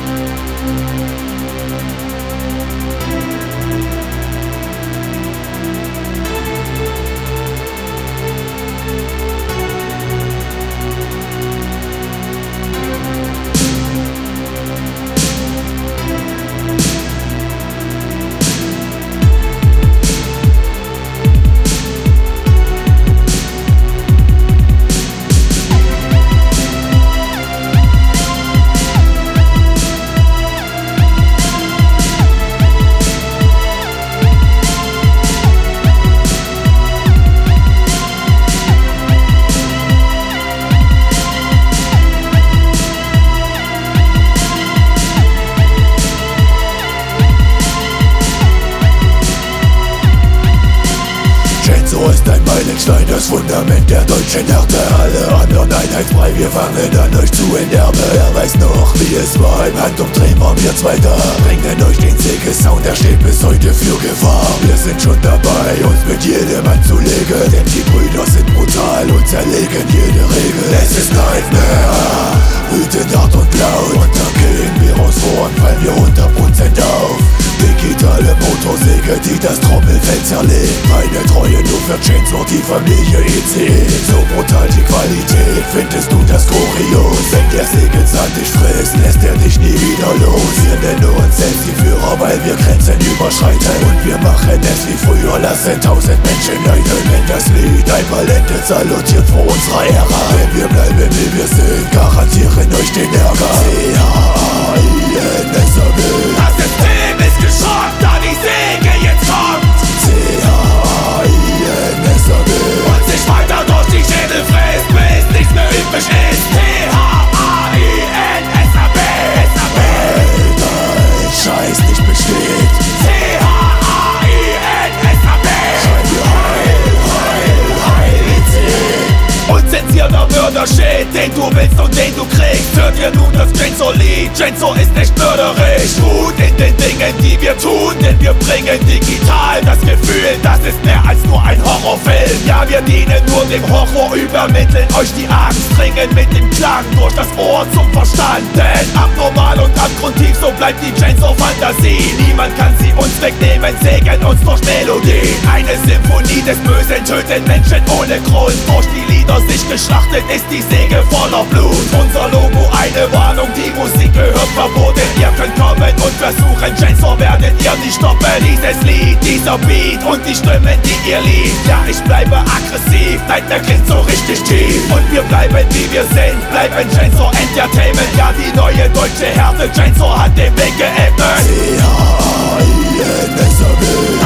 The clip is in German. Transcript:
Chainsaw ist ein Meilenstein, das Fundament der deutschen Härte. Alle anderen einheitsfrei, wir fangen an euch zu enterben. Wer weiß noch, wie es war, im Handumdrehen waren wir Zweiter. Bringen euch den Sägesound, der steht bis heute für Gefahr. Wir sind schon dabei, uns mit jedem anzulegen, denn die Brüder sind brutal und zerlegen jede Regel. Es ist Nightmare, wütend, hart und laut, und dann gehen wir aus Rohren, fallen wir 100% auf. Digitale Motorsäge, die das Trommelfell zerlegt. Meine Treue nur für Chainsaw, die Familie ECE. So brutal die Qualität, findest du das kurios? Wenn der Sägezahn dich frisst, lässt er dich nie wieder los. Wir nennen uns selbst die Führer, weil wir Grenzen überschreiten. Und wir machen es wie früher, lassen 1000 Menschen leiden. Wenn das Lied einmal endet, salutiert vor unserer Ära. Wenn wir bleiben wie wir sind, garantieren euch den Ärger. C-H-A-I-N-S-A-B. Das System ist geschockt, da die Säge jetzt kommt. C-H-A-I-N-S-A-B. Und sich weiter durch die Schädel frisst, bis nichts mehr übrig ist. C-H-A-I-N-S-A-B. Alter, Scheiß nicht besteht. C-H-A-I-N-S-A-B. Schreib mir Heil, unzensierter Mörder-Shit, den du willst und den du kriegst. Hört ihr nun das Chainsaw-Lied? Chainsaw ist nicht mörderisch. Mut in den Dingen, die wir tun, denn wir bringen digital das Gefühl, das ist mehr als nur ein Horrorfilm. Ja, wir dienen nur dem Horror, übermitteln euch die Angst, dringen mit dem Klang durch das Ohr zum Verstand. Denn abnormal und abgrundtief, so bleibt die Chainsaw-Fantasie. Niemand kann sie uns wegnehmen, sägen uns durch Melodie. Eine Symphonie des Bösen, töten Menschen ohne Grund. Durch die Lieder sich geschlachtet, ist die Säge voller Blut. Unser Logo eine Warnung, die Musik gehört verboten. Ihr könnt kommen und versuchen, Chainsaw werdet ihr nicht stoppen. Dieses Lied, dieser Beat und die Stimmen, die ihr liebt. Ja, ich bleibe aggressiv, Nightmare klingt so richtig tief. Und wir bleiben wie wir sind, bleiben Chainsaw Entertainment. Ja, die neue deutsche Härte, Chainsaw hat den Weg geebnet. C-H-A-I-N-S-A-B.